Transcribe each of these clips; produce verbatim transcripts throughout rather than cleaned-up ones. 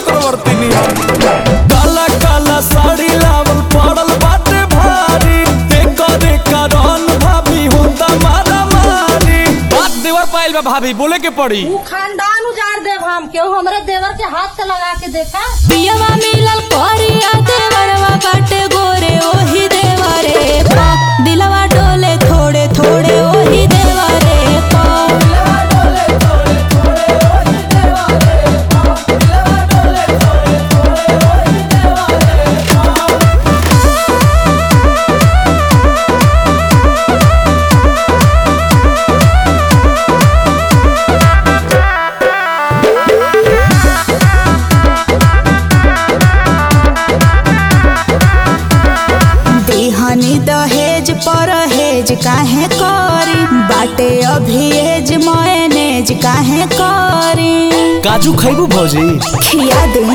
चक्रवर्ती नियन। काला काला साड़ी लावल पड़ल बाटे भारी, देखो देखो रन भाभी होता मारा मारी। बात देवर पाइल बा भाभी, बोले के पड़ी। वो खानदान उजाड़ देव हम केहू हमरे देवर के हाथ से लगा के देखा। पियवा मिलल कोरिया देवरवा बाटे गोरे ओही देवरे पा, दिलवा डोले थोड़े थोड़े ओही देवरे पा। दिहनी दहेज परहेज काहे करी, बाटे अभी एज मैनेज काहे करी। काजू खैबू भौजी? खिया दे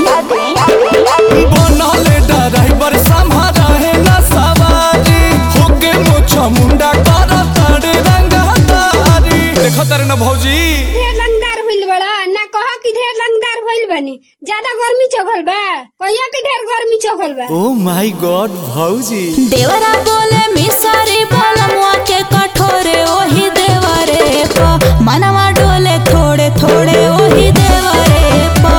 बनले ड्राइवर संभारा है ना सवारी, होके मोछा मुंडा कर तारे रंगदारी। देखो तारे ना भौजी, ढेर लंगदार भइल बड़ा ना, कहा कि ढेर लंगदार भइल बनी। ज्यादा गर्मी चघल बा, कहिया कि ढेर गर्मी चघल बा। ओ माय गॉड भौजी। देवरा बोले मिसरी बोलमुआ के कठोरे ओही देवरे पा, मनवा डोले थोड़े थोड़े ओही देवरे पा।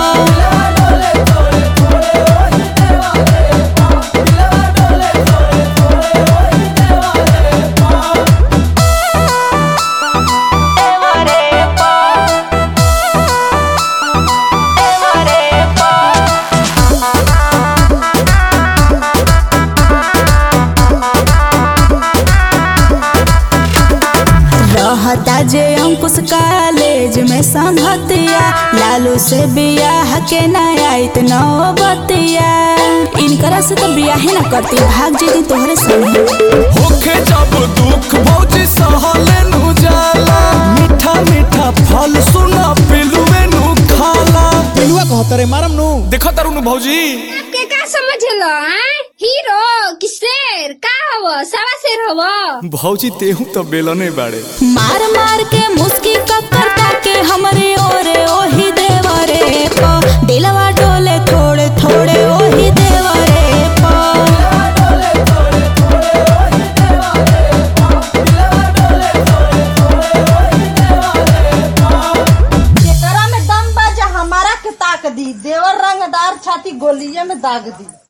रहता जे अंकुश कॉलेज में संगतिया, लालू से बियाह के नयाइत नौबतिया। इनकरा से तो बियाह न करती, भाग जेती तोहरे संगे। होके जब दुख भौजी सहले नु जाला, मीठा मीठा फल सुना पिलुए नु खाला। पिलुआ कहत रे मारम नु। देखो तारू नु भौजी, आपके का समझलो हैं? हीरो कि शेर का हवो? सवा शेर हवो। भौजी तेहू तो बेलने बाड़े। मार मार के मुस्की ककरता के हमरे ओरे ओही देवरे पा, दिलवा डोले थोड़े थोड़े ओही देवरे पा। जेकरा में दम बा जे हमारा के ताक दी, देवर रंगदार छाती गोलिये में दाग दी।